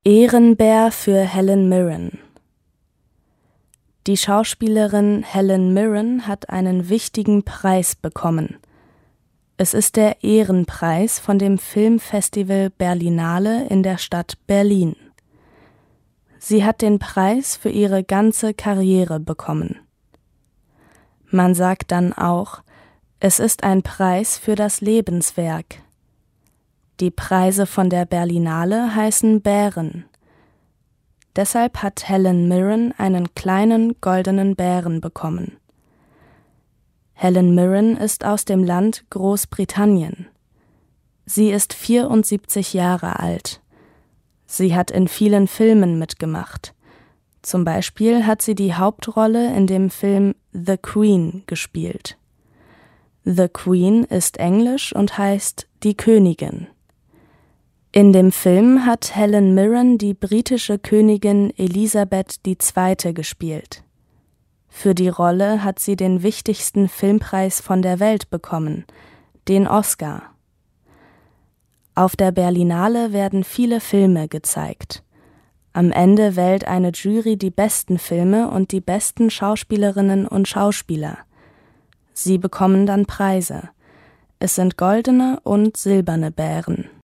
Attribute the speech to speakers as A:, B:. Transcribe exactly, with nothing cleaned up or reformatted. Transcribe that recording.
A: Ehrenbär für Helen Mirren. Die Schauspielerin Helen Mirren hat einen wichtigen Preis bekommen. Es ist der Ehrenpreis von dem Filmfestival Berlinale in der Stadt Berlin. Sie hat den Preis für ihre ganze Karriere bekommen. Man sagt dann auch, es ist ein Preis für das Lebenswerk. Die Preise von der Berlinale heißen Bären. Deshalb hat Helen Mirren einen kleinen goldenen Bären bekommen. Helen Mirren ist aus dem Land Großbritannien. Sie ist vierundsiebzig Jahre alt. Sie hat in vielen Filmen mitgemacht. Zum Beispiel hat sie die Hauptrolle in dem Film The Queen gespielt. The Queen ist englisch und heißt die Königin. In dem Film hat Helen Mirren die britische Königin Elisabeth die Zweite gespielt. Für die Rolle hat sie den wichtigsten Filmpreis von der Welt bekommen, den Oscar. Auf der Berlinale werden viele Filme gezeigt. Am Ende wählt eine Jury die besten Filme und die besten Schauspielerinnen und Schauspieler. Sie bekommen dann Preise. Es sind goldene und silberne Bären.